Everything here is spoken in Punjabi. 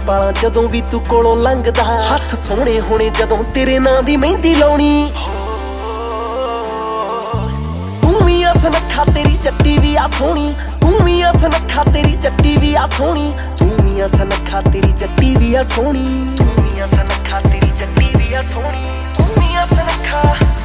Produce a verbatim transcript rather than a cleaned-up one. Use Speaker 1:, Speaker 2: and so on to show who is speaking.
Speaker 1: ਪਾਲਾਂ ਜਦੋਂ ਵੀ ਤੂੰ ਕੋਲੋਂ ਲੰਘਦਾ, ਹੱਥ ਸੋਹਣੇ ਹੋਣੇ ਜਦੋਂ ਤੇਰੇ ਨਾਂ ਦੀ ਮਹਿੰਦੀ ਲਾਉਣੀ। ਤੂੰ ਵੀ ਆ ਸੁਨੱਖਾ ਤੇਰੀ ਜੱਟੀ ਵੀ ਆ ਸੋਹਣੀ, ਤੂੰ ਵੀ ਆ ਸੁਨੱਖਾ ਤੇਰੀ ਜੱਟੀ ਵੀ ਆ ਸੋਹਣੀ, ਤੂੰ ਵੀ ਆ ਸੁਨੱਖਾ ਤੇਰੀ ਜੱਟੀ ਵੀ ਆ ਸੋਹਣੀ, ਤੂੰ ਵੀ ਆ ਸੁਨੱਖਾ ਤੇਰੀ ਜੱਟੀ ਵੀ ਆ ਸੋਹਣੀ, ਤੂੰ ਵੀ ਆ ਸੁਨੱਖਾ।